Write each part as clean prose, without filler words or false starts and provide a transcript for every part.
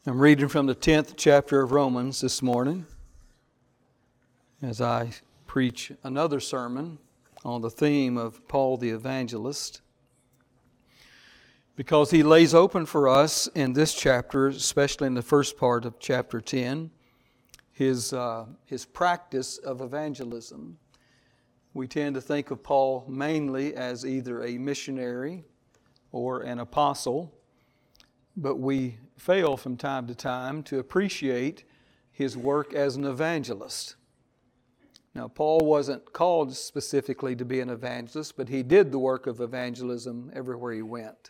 I'm reading from the 10th chapter of Romans this morning as I preach another sermon on the theme of Paul the Evangelist, because he lays open for us in this chapter, especially in the first part of chapter 10, his practice of evangelism. We tend to think of Paul mainly as either a missionary or an apostle, but we fail from time to time to appreciate his work as an evangelist. Now, Paul wasn't called specifically to be an evangelist, but he did the work of evangelism everywhere he went.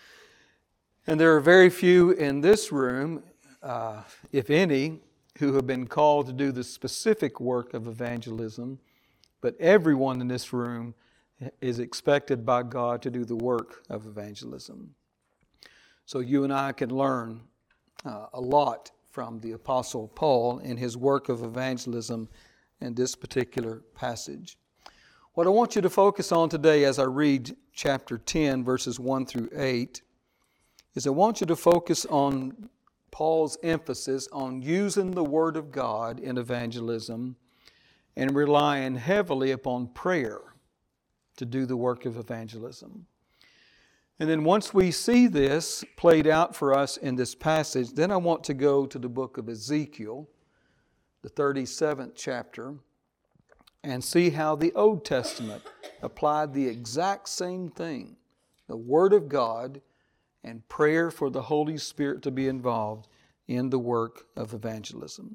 And there are very few in this room, if any, who have been called to do the specific work of evangelism, but everyone in this room is expected by God to do the work of evangelism. So you and I can learn a lot from the Apostle Paul in his work of evangelism in this particular passage. What I want you to focus on today as I read chapter 10, verses 1 through 8, is I want you to focus on Paul's emphasis on using the Word of God in evangelism and relying heavily upon prayer to do the work of evangelism. And then once we see this played out for us in this passage, then I want to go to the book of Ezekiel, the 37th chapter, and see how the Old Testament applied the exact same thing, the Word of God and prayer for the Holy Spirit to be involved in the work of evangelism.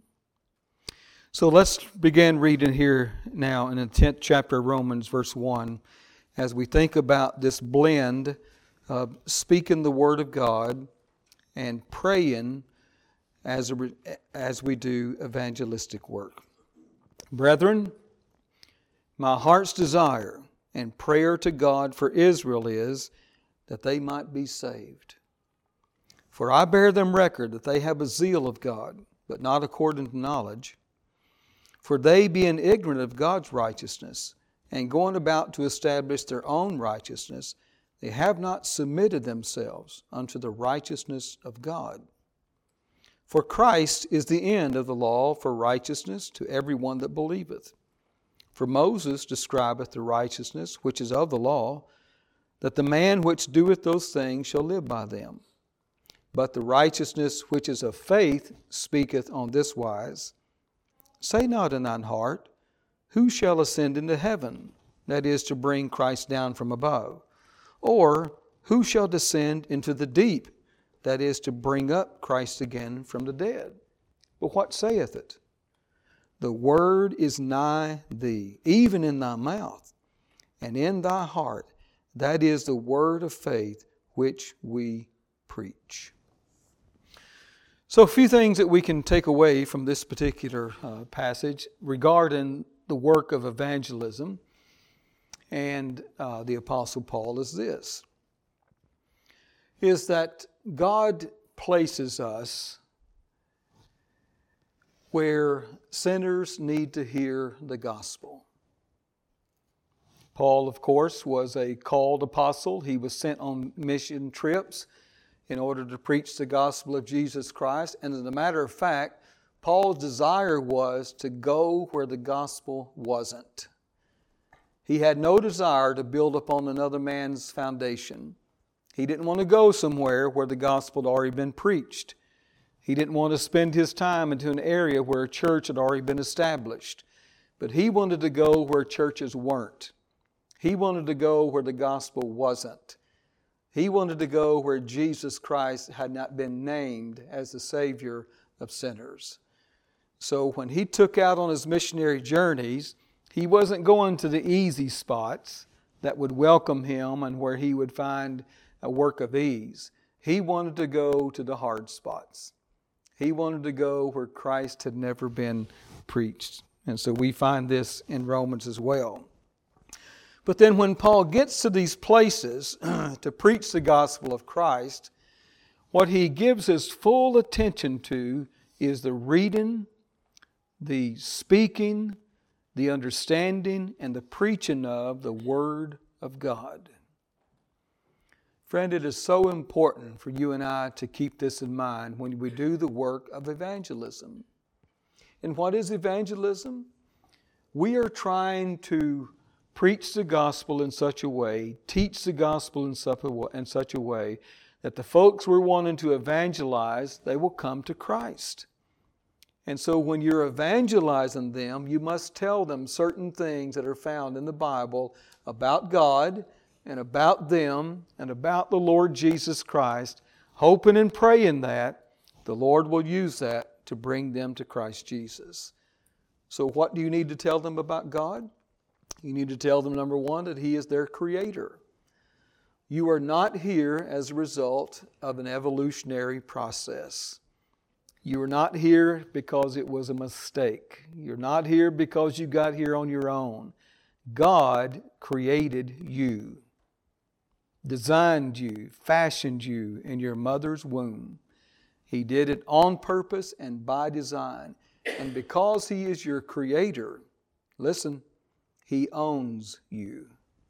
So let's begin reading here now in the 10th chapter of Romans, verse 1, as we think about this blend of speaking the Word of God and praying as we do evangelistic work. Brethren, my heart's desire and prayer to God for Israel is that they might be saved. For I bear them record that they have a zeal of God, but not according to knowledge. For they, being ignorant of God's righteousness, and going about to establish their own righteousness, they have not submitted themselves unto the righteousness of God. For Christ is the end of the law for righteousness to every one that believeth. For Moses describeth the righteousness which is of the law, that the man which doeth those things shall live by them. But the righteousness which is of faith speaketh on this wise, Say not in thine heart, Who shall ascend into heaven? That is, to bring Christ down from above. Or, who shall descend into the deep? That is, to bring up Christ again from the dead. But what saith it? The word is nigh thee, even in thy mouth, and in thy heart. That is the word of faith which we preach. So a few things that we can take away from this particular passage regarding the work of evangelism and the Apostle Paul is this, is that God places us where sinners need to hear the gospel. Paul, of course, was a called apostle. He was sent on mission trips in order to preach the gospel of Jesus Christ. And as a matter of fact, Paul's desire was to go where the gospel wasn't. He had no desire to build upon another man's foundation. He didn't want to go somewhere where the gospel had already been preached. He didn't want to spend his time into an area where a church had already been established. But he wanted to go where churches weren't. He wanted to go where the gospel wasn't. He wanted to go where Jesus Christ had not been named as the Savior of sinners. So when he took out on his missionary journeys, he wasn't going to the easy spots that would welcome him and where he would find a work of ease. He wanted to go to the hard spots. He wanted to go where Christ had never been preached. And so we find this in Romans as well. But then when Paul gets to these places to preach the gospel of Christ, what he gives his full attention to is the reading, the speaking, the understanding, and the preaching of the Word of God. Friend, it is so important for you and I to keep this in mind when we do the work of evangelism. And what is evangelism? We are trying to preach the gospel in such a way, teach the gospel in such a way that the folks we're wanting to evangelize, they will come to Christ. And so when you're evangelizing them, you must tell them certain things that are found in the Bible about God and about them and about the Lord Jesus Christ, hoping and praying that the Lord will use that to bring them to Christ Jesus. So what do you need to tell them about God? You need to tell them, number one, that He is their Creator. You are not here as a result of an evolutionary process. You are not here because it was a mistake. You're not here because you got here on your own. God created you, designed you, fashioned you in your mother's womb. He did it on purpose and by design. And because He is your Creator, listen, He owns you.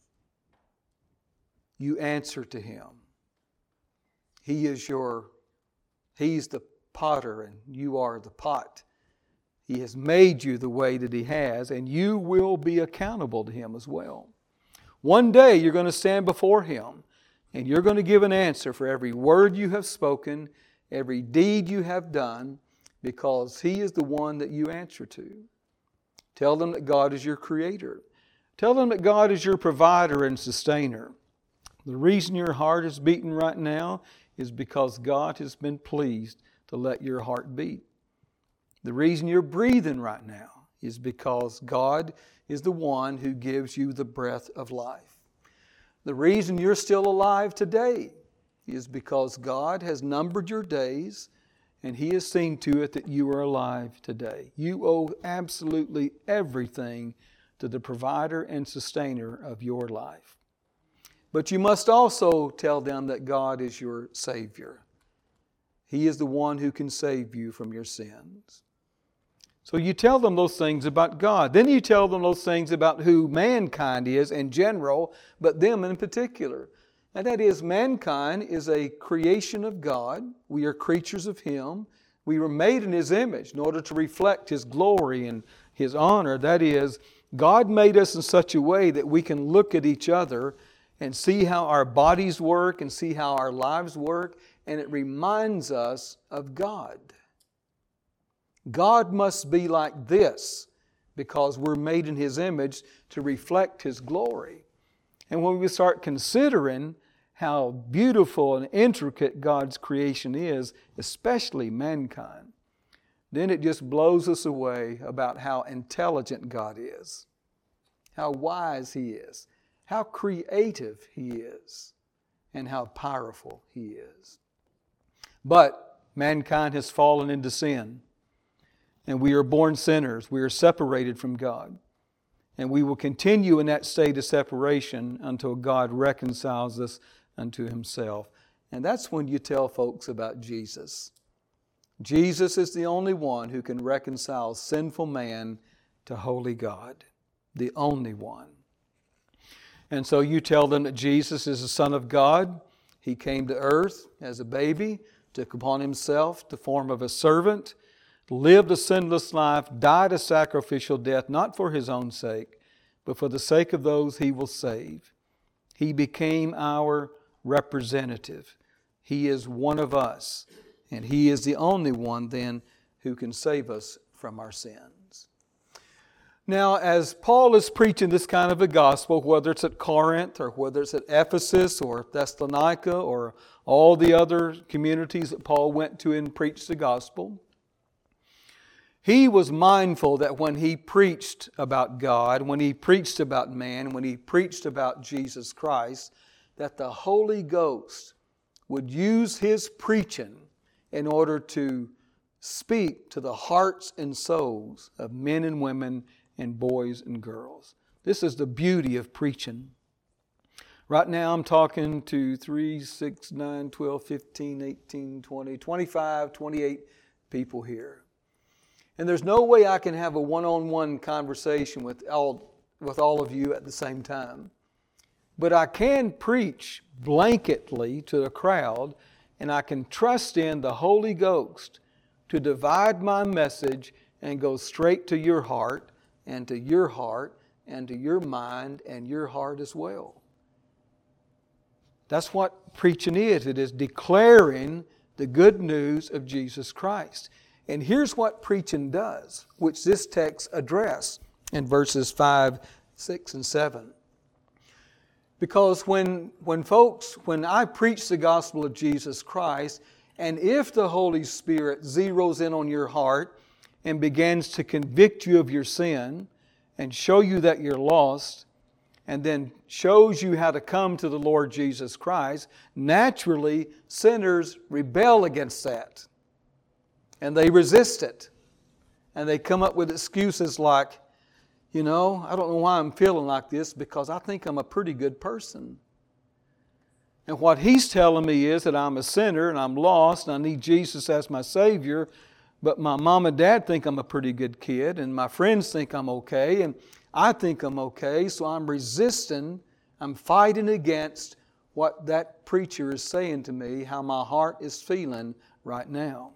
You answer to Him. He's the potter and you are the pot. He has made you the way that He has, and you will be accountable to Him as well. One day you're going to stand before Him and you're going to give an answer for every word you have spoken, every deed you have done, because He is the one that you answer to. Tell them that God is your Creator. Tell them that God is your provider and sustainer. The reason your heart is beating right now is because God has been pleased to let your heart beat. The reason you're breathing right now is because God is the one who gives you the breath of life. The reason you're still alive today is because God has numbered your days and He has seen to it that you are alive today. You owe absolutely everything to the provider and sustainer of your life. But you must also tell them that God is your Savior. He is the one who can save you from your sins. So you tell them those things about God. Then you tell them those things about who mankind is in general, but them in particular. And that is, mankind is a creation of God. We are creatures of Him. We were made in His image in order to reflect His glory and His honor. That is, God made us in such a way that we can look at each other and see how our bodies work and see how our lives work, and it reminds us of God. God must be like this because we're made in His image to reflect His glory. And when we start considering how beautiful and intricate God's creation is, especially mankind, then it just blows us away about how intelligent God is, how wise He is, how creative He is, and how powerful He is. But mankind has fallen into sin, and we are born sinners. We are separated from God. And we will continue in that state of separation until God reconciles us unto Himself. And that's when you tell folks about Jesus. Jesus is the only one who can reconcile sinful man to holy God. The only one. And so you tell them that Jesus is the Son of God. He came to earth as a baby, took upon Himself the form of a servant, lived a sinless life, died a sacrificial death, not for His own sake, but for the sake of those He will save. He became our representative. He is one of us, and He is the only one then who can save us from our sins. Now, as Paul is preaching this kind of a gospel, whether it's at Corinth or whether it's at Ephesus or Thessalonica or all the other communities that Paul went to and preached the gospel, he was mindful that when he preached about God, when he preached about man, when he preached about Jesus Christ, that the Holy Ghost would use his preaching in order to speak to the hearts and souls of men and women and boys and girls. This is the beauty of preaching. Right now I'm talking to 3, 6, 9, 12, 15, 18, 20, 25, 28 people here. And there's no way I can have a one-on-one conversation with all of you at the same time. But I can preach blanketly to a crowd, and I can trust in the Holy Ghost to divide my message and go straight to your heart and to your heart and to your mind and your heart as well. That's what preaching is. It is declaring the good news of Jesus Christ. And here's what preaching does, which this text addresses in verses 5, 6, and 7. Because when I preach the gospel of Jesus Christ, and if the Holy Spirit zeroes in on your heart and begins to convict you of your sin and show you that you're lost, and then shows you how to come to the Lord Jesus Christ, naturally sinners rebel against that. And they resist it. And they come up with excuses like, I don't know why I'm feeling like this, because I think I'm a pretty good person. And what he's telling me is that I'm a sinner and I'm lost and I need Jesus as my Savior, but my mom and dad think I'm a pretty good kid and my friends think I'm okay and I think I'm okay, so I'm resisting, I'm fighting against what that preacher is saying to me, how my heart is feeling right now.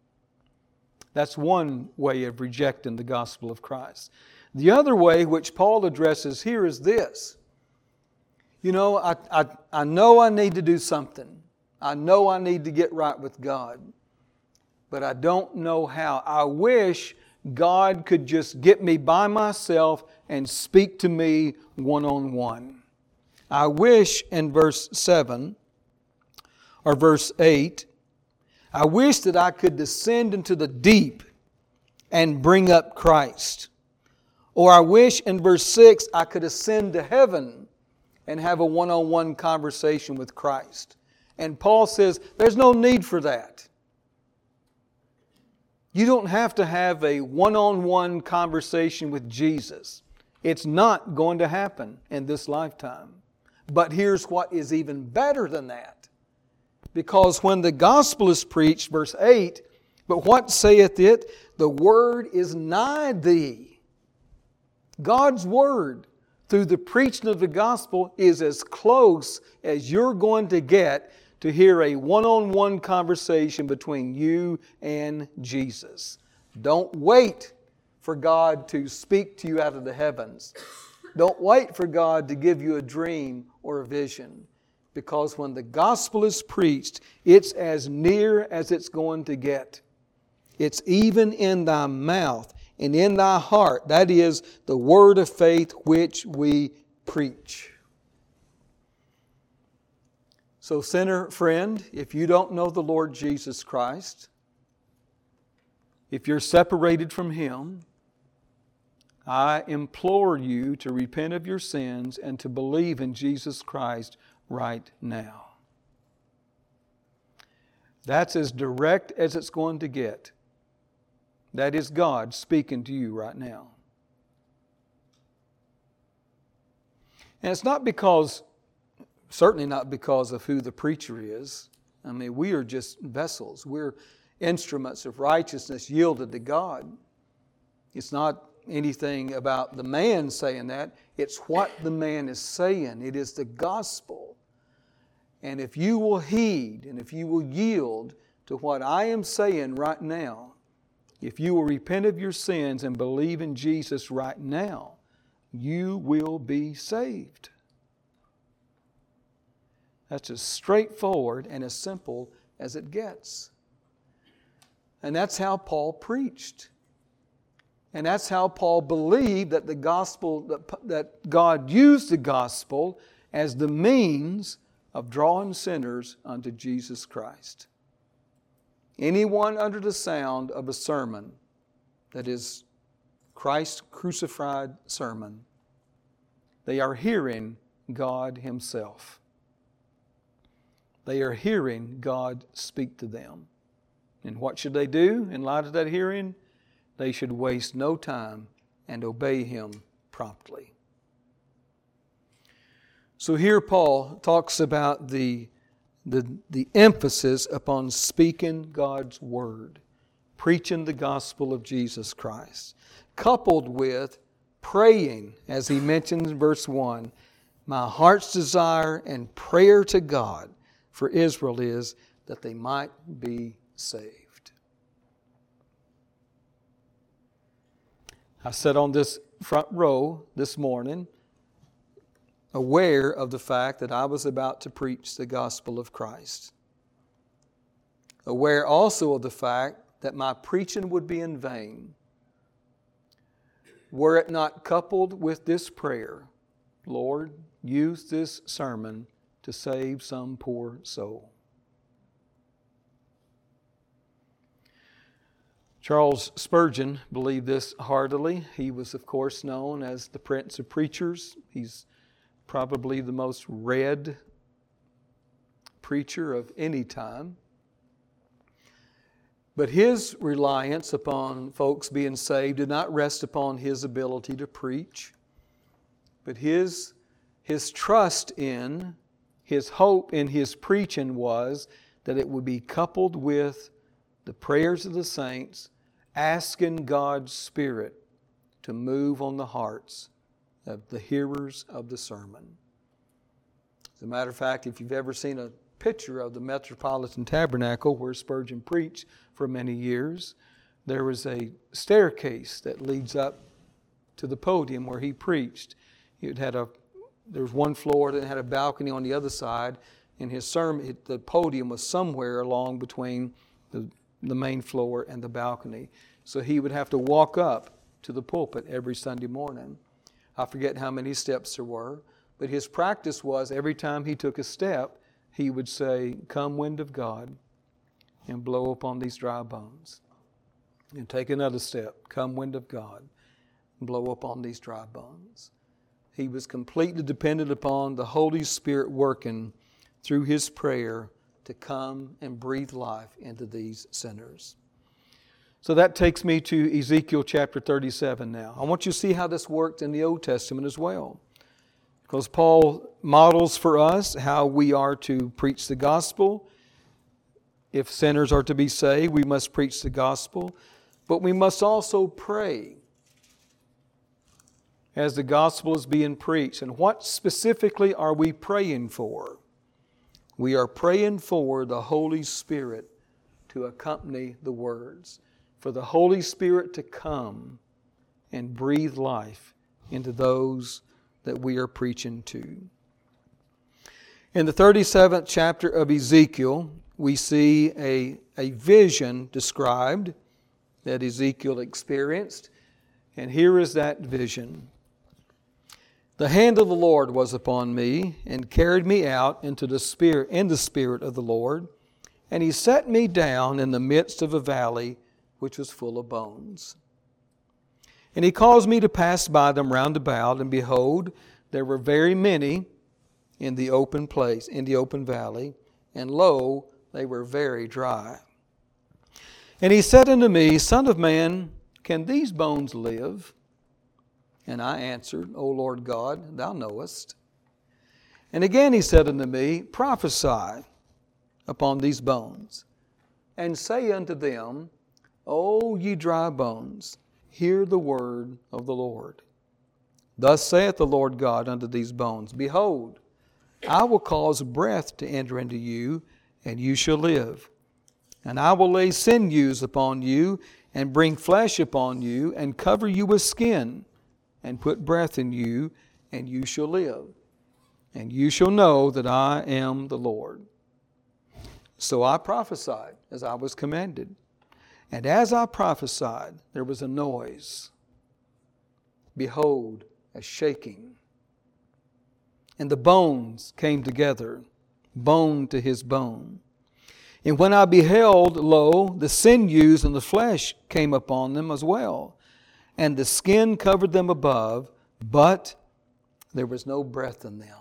That's one way of rejecting the gospel of Christ. The other way, which Paul addresses here, is this. I know I need to do something. I know I need to get right with God. But I don't know how. I wish God could just get me by myself and speak to me one-on-one. I wish in verse 7 or verse 8, I wish that I could descend into the deep and bring up Christ. Or I wish in verse 6 I could ascend to heaven and have a one-on-one conversation with Christ. And Paul says there's no need for that. You don't have to have a one-on-one conversation with Jesus. It's not going to happen in this lifetime. But here's what is even better than that. Because when the gospel is preached, verse 8, but what saith it? The word is nigh thee. God's word through the preaching of the gospel is as close as you're going to get to hear a one-on-one conversation between you and Jesus. Don't wait for God to speak to you out of the heavens. Don't wait for God to give you a dream or a vision. Because when the gospel is preached, it's as near as it's going to get. It's even in thy mouth and in thy heart. That is the word of faith which we preach. So, sinner friend, if you don't know the Lord Jesus Christ, if you're separated from Him, I implore you to repent of your sins and to believe in Jesus Christ right now. That's as direct as it's going to get. That is God speaking to you right now. And it's not because, certainly not because of who the preacher is. I mean, we are just vessels. We're instruments of righteousness yielded to God. It's not anything about the man saying that. It's what the man is saying. It is the gospel. And if you will heed and if you will yield to what I am saying right now, if you will repent of your sins and believe in Jesus right now, you will be saved. That's as straightforward and as simple as it gets. And that's how Paul preached. And that's how Paul believed that the gospel, that God used the gospel as the means of drawing sinners unto Jesus Christ. Anyone under the sound of a sermon that is Christ's crucified sermon, they are hearing God Himself. They are hearing God speak to them. And what should they do in light of that hearing? They should waste no time and obey Him promptly. So here Paul talks about the emphasis upon speaking God's Word, preaching the gospel of Jesus Christ, coupled with praying, as he mentions in verse 1, My heart's desire and prayer to God for Israel is that they might be saved. I sat on this front row this morning, aware of the fact that I was about to preach the gospel of Christ. Aware also of the fact that my preaching would be in vain were it not coupled with this prayer: Lord, use this sermon to save some poor soul. Charles Spurgeon believed this heartily. He was, of course, known as the Prince of Preachers. He's probably the most read preacher of any time. But his reliance upon folks being saved did not rest upon his ability to preach, but his trust in, his hope in his preaching was that it would be coupled with the prayers of the saints, asking God's Spirit to move on the hearts of the hearers of the sermon. As a matter of fact, if you've ever seen a picture of the Metropolitan Tabernacle where Spurgeon preached for many years, there was a staircase that leads up to the podium where he preached. There was one floor that had a balcony on the other side, and his sermon, the podium was somewhere along between the main floor and the balcony. So he would have to walk up to the pulpit every Sunday morning. I forget how many steps there were, but his practice was every time he took a step, he would say, "Come, wind of God, and blow upon these dry bones." And take another step, "Come, wind of God, and blow upon these dry bones." He was completely dependent upon the Holy Spirit working through his prayer to come and breathe life into these sinners. So that takes me to Ezekiel chapter 37 now. I want you to see how this worked in the Old Testament as well. Because Paul models for us how we are to preach the gospel. If sinners are to be saved, we must preach the gospel. But we must also pray as the gospel is being preached. And what specifically are we praying for? We are praying for the Holy Spirit to accompany the words. For the Holy Spirit to come and breathe life into those that we are preaching to. In the 37th chapter of Ezekiel, we see a vision described that Ezekiel experienced. And here is that vision. "The hand of the Lord was upon me, and carried me out in the spirit of the Lord, and He set me down in the midst of a valley which was full of bones. And He caused me to pass by them round about, and behold, there were very many in the open place, in the open valley, and lo, they were very dry. And He said unto me, Son of man, can these bones live? And I answered, O Lord God, Thou knowest. And again He said unto me, Prophesy upon these bones, and say unto them, O ye dry bones, hear the word of the Lord. Thus saith the Lord God unto these bones, Behold, I will cause breath to enter into you, and you shall live. And I will lay sinews upon you, and bring flesh upon you, and cover you with skin, and put breath in you, and you shall live. And you shall know that I am the Lord. So I prophesied as I was commanded. And as I prophesied, there was a noise. Behold, a shaking. And the bones came together, bone to his bone. And when I beheld, lo, the sinews and the flesh came upon them as well. And the skin covered them above, but there was no breath in them.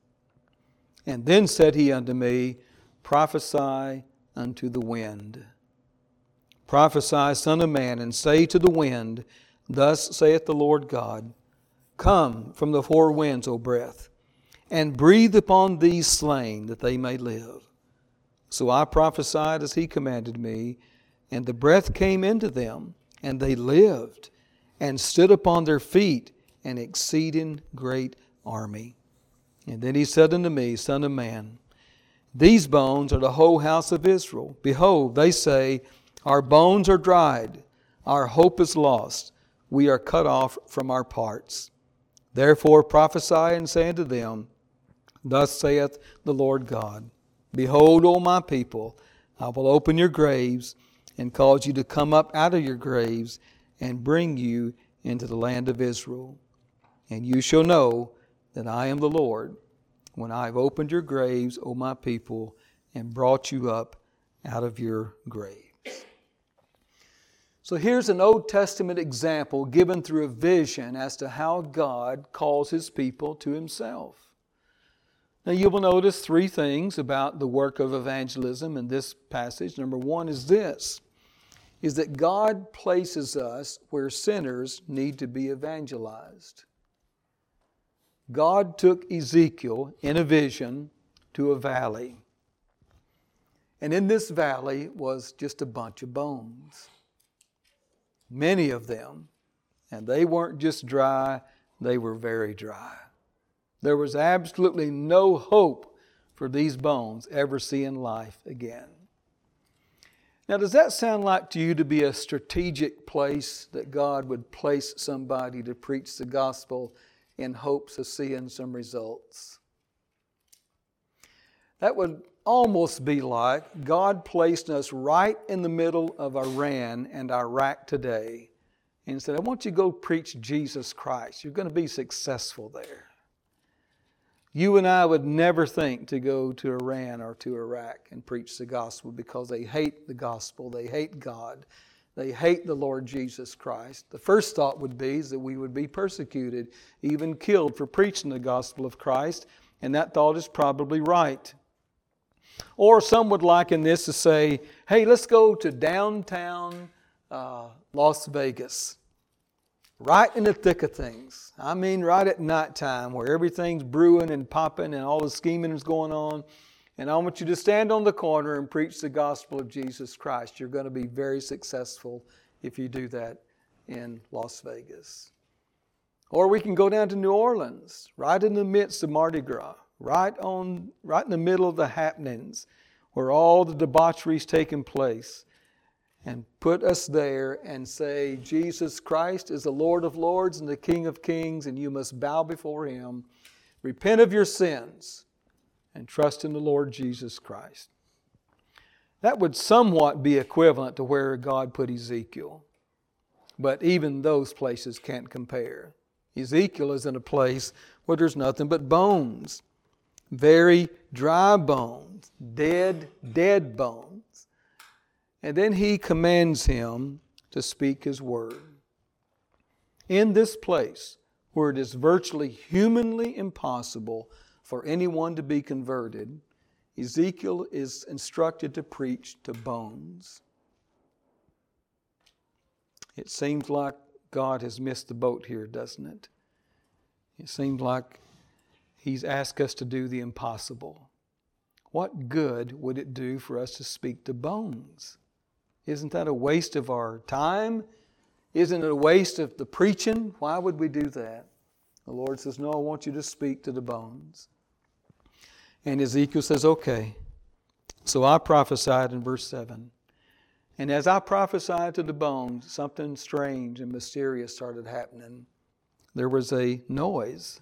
And then said he unto me, Prophesy unto the wind. Prophesy, Son of man, and say to the wind, Thus saith the Lord God, Come from the four winds, O breath, and breathe upon these slain, that they may live. So I prophesied as he commanded me, and the breath came into them, and they lived, and stood upon their feet, an exceeding great army. And then he said unto me, Son of man, these bones are the whole house of Israel. Behold, they say, Our bones are dried, our hope is lost, we are cut off from our parts. Therefore prophesy and say unto them, Thus saith the Lord God, Behold, O my people, I will open your graves and cause you to come up out of your graves and bring you into the land of Israel. And you shall know that I am the Lord, when I have opened your graves, O my people, and brought you up out of your graves. So here's an Old Testament example given through a vision as to how God calls His people to Himself. Now you will notice three things about the work of evangelism in this passage. Number one is this, is that God places us where sinners need to be evangelized. God took Ezekiel in a vision to a valley. And in this valley was just a bunch of bones. Many of them. And they weren't just dry, they were very dry. There was absolutely no hope for these bones ever seeing life again. Now, does that sound like to you to be a strategic place that God would place somebody to preach the gospel in hopes of seeing some results? That would almost be like God placed us right in the middle of Iran and Iraq today and said, I want you to go preach Jesus Christ. You're going to be successful there. You and I would never think to go to Iran or to Iraq and preach the gospel because they hate the gospel, they hate God, they hate the Lord Jesus Christ. The first thought would be that we would be persecuted, even killed for preaching the gospel of Christ, and that thought is probably right. Or some would liken this to say, hey, let's go to downtown Las Vegas. Right in the thick of things. I mean, right at nighttime where everything's brewing and popping and all the scheming is going on. And I want you to stand on the corner and preach the gospel of Jesus Christ. You're going to be very successful if you do that in Las Vegas. Or we can go down to New Orleans, right in the midst of Mardi Gras, right in the middle of the happenings where all the debauchery is taking place. And put us there and say, Jesus Christ is the Lord of lords and the King of kings, and you must bow before Him, repent of your sins, and trust in the Lord Jesus Christ. That would somewhat be equivalent to where God put Ezekiel. But even those places can't compare. Ezekiel is in a place where there's nothing but bones. Very dry bones. Dead bones. And then He commands him to speak His word. In this place, where it is virtually humanly impossible for anyone to be converted, Ezekiel is instructed to preach to bones. It seems like God has missed the boat here, doesn't it? It seems like He's asked us to do the impossible. What good would it do for us to speak to bones? Isn't that a waste of our time? Isn't it a waste of the preaching? Why would we do that? The Lord says, no, I want you to speak to the bones. And Ezekiel says, okay. So I prophesied in verse 7. And as I prophesied to the bones, something strange and mysterious started happening. There was a noise.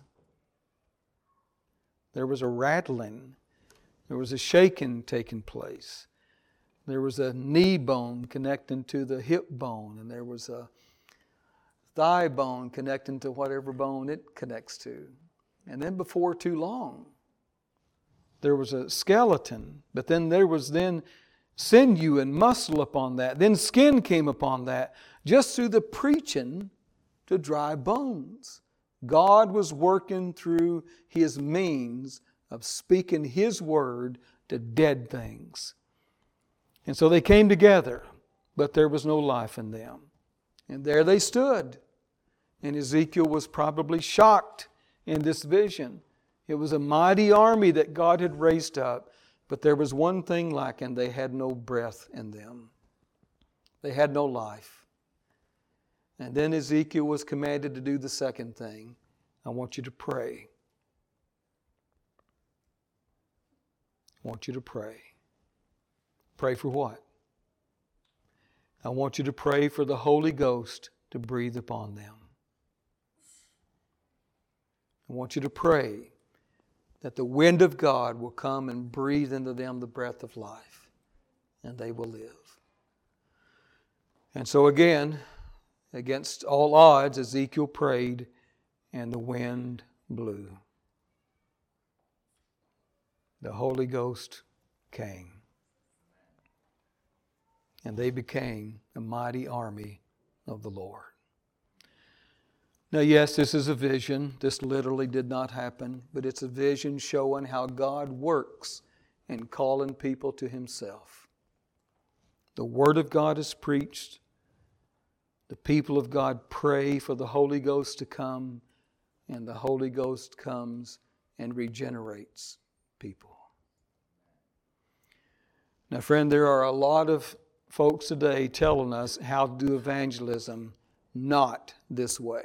There was a rattling. There was a shaking taking place. There was a knee bone connecting to the hip bone, and there was a thigh bone connecting to whatever bone it connects to. And then before too long, there was a skeleton, but then there was sinew and muscle upon that. Then skin came upon that, just through the preaching to dry bones. God was working through His means of speaking His word to dead things. And so they came together, but there was no life in them. And there they stood. And Ezekiel was probably shocked in this vision. It was a mighty army that God had raised up, but there was one thing lacking. They had no breath in them. They had no life. And then Ezekiel was commanded to do the second thing. I want you to pray. I want you to pray. Pray for what? I want you to pray for the Holy Ghost to breathe upon them. I want you to pray that the wind of God will come and breathe into them the breath of life, and they will live. And so again, against all odds, Ezekiel prayed, and the wind blew. The Holy Ghost came. And they became a mighty army of the Lord. Now, yes, this is a vision. This literally did not happen, but it's a vision showing how God works in calling people to Himself. The Word of God is preached. The people of God pray for the Holy Ghost to come, and the Holy Ghost comes and regenerates people. Now, friend, there are a lot of folks today telling us how to do evangelism not this way.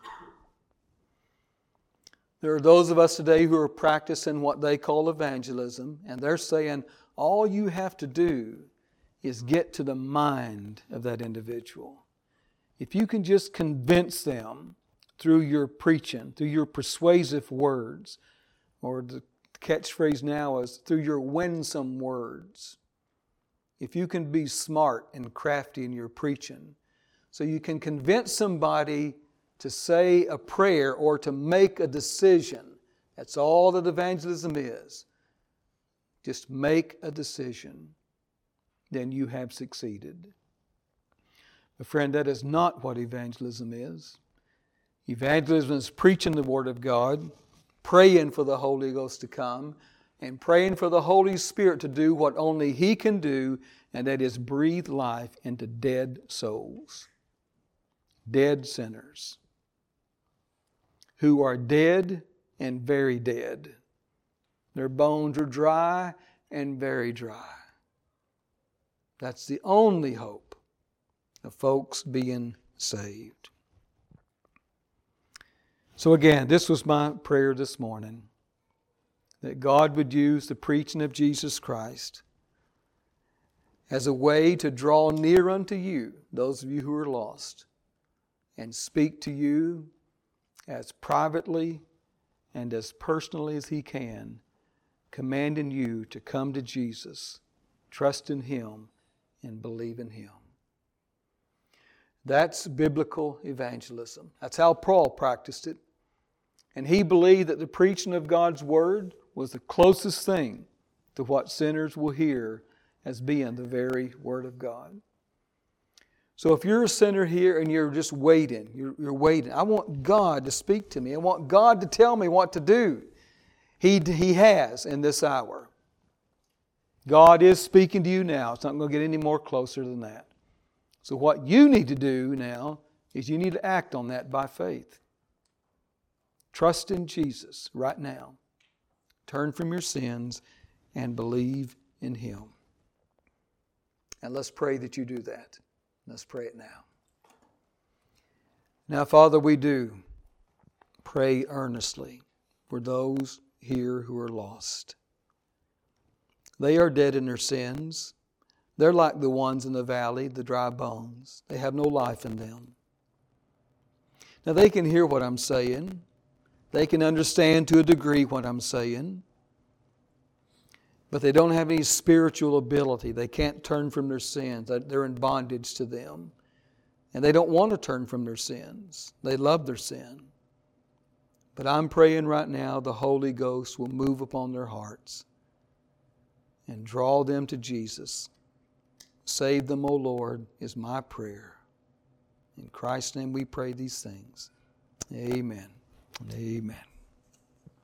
There are those of us today who are practicing what they call evangelism, and they're saying all you have to do is get to the mind of that individual. If you can just convince them through your preaching, through your persuasive words, or the catchphrase now is through your winsome words. If you can be smart and crafty in your preaching, so you can convince somebody to say a prayer or to make a decision. That's all that evangelism is. Just make a decision. Then you have succeeded. But friend, that is not what evangelism is. Evangelism is preaching the Word of God, praying for the Holy Ghost to come, and praying for the Holy Spirit to do what only He can do, and that is breathe life into dead souls, dead sinners, who are dead and very dead. Their bones are dry and very dry. That's the only hope of folks being saved. So again, this was my prayer this morning, that God would use the preaching of Jesus Christ as a way to draw near unto you, those of you who are lost, and speak to you as privately and as personally as He can, commanding you to come to Jesus, trust in Him, and believe in Him. That's biblical evangelism. That's how Paul practiced it. And he believed that the preaching of God's Word was the closest thing to what sinners will hear as being the very Word of God. So if you're a sinner here and you're just waiting, you're waiting. I want God to speak to me. I want God to tell me what to do. He has in this hour. God is speaking to you now. It's not going to get any more closer than that. So what you need to do now is you need to act on that by faith. Trust in Jesus right now. Turn from your sins and believe in Him. And let's pray that you do that. Let's pray it now. Now, Father, we do pray earnestly for those here who are lost. They are dead in their sins. They're like the ones in the valley, the dry bones. They have no life in them. Now, they can hear what I'm saying. They can understand to a degree what I'm saying. But they don't have any spiritual ability. They can't turn from their sins. They're in bondage to them. And they don't want to turn from their sins. They love their sin. But I'm praying right now the Holy Ghost will move upon their hearts and draw them to Jesus. Save them, O Lord, is my prayer. In Christ's name we pray these things. Amen. Amen.